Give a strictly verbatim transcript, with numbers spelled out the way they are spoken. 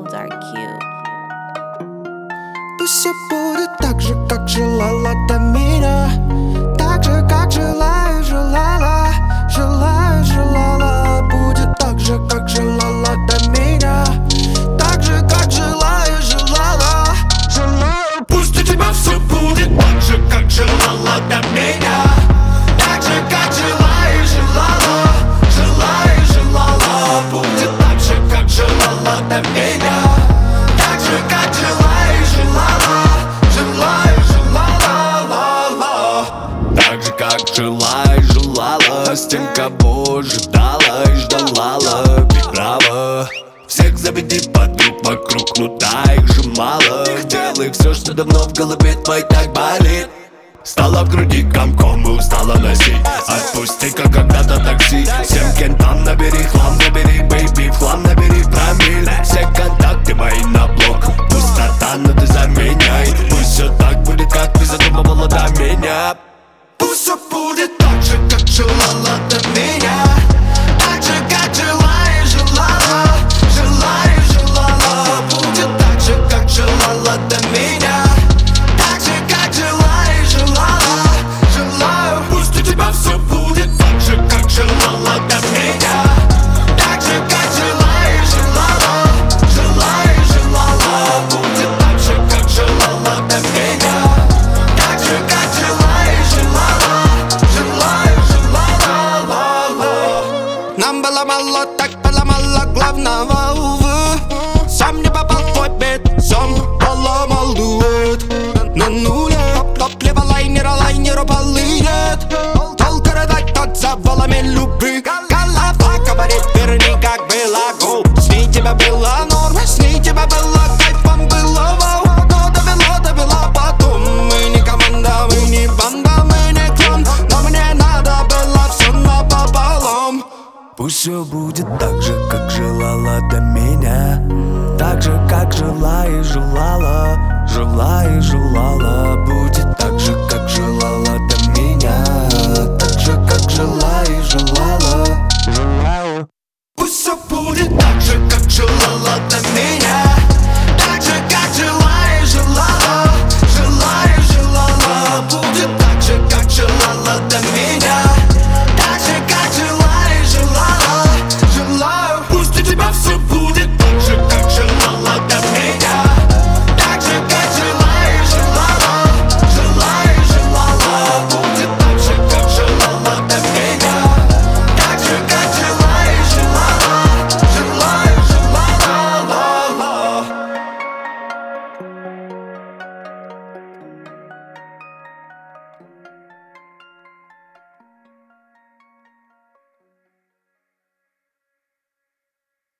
Toads are cute. Пусть все будет так же, как желала до меня. Так же, как желаю, желала. Желаю, желала. Будет так же, как желала до меня. Так же, как желаю, желала. Желаю. Пусть у тебя все будет так же, как желала до меня. Так же, как желаю, желала. Желаю, желала. Будет так же, как желала до меня. Так же, как желаю, желала. Желаю, желала, ла, ла. Так же, как желаю, желала. С тем, кого ожидала и ждала. Будь права. Всех заведи подруг вокруг, ну да, их же мало. Делай все, что давно в голове твоей так болит. Стала в груди комком и устала носить. Отпусти, как когда-то такси. Всем кентам набери хлам, набери бейби, в хлам набери промиль. Все контакты мои на блок. Пустота, но ты заменяй. Пусть все так будет, как ты задумывала до меня. Пусть все будет так же, как желала до меня. Так же, как желаю, желала. Желаю, желала. Будет так же, как желала до меня. Так же, как желаю, желала. Желаю. Пусть у тебя все будет так же, как желала до меня. Так же, как желаю, желала. Желаю, желала. Будет так же, как желала до меня. Так же, как желаю, желала. Желаю, желала, ла, ла. Нам было мало, так было мало главного, увы. Сам не попал в твой бит, сам поломал дуэт. На нуле топливо лайнера, лайнеру полынет. Толку рыдать над завалами любви. Голова говорит, верни, как было, гоу. С ней тебя было норм, с ней тебя было кайфом, было вау. Но довело, довела потом. Мы не команда, мы не банда, мы не клан. Но мне надо было все напополам. Пусть все будет так же, как желала до меня. Так же, как жила и желала. Жила и желала. Будет так же, как желала до меня. Так же, как жила и желала.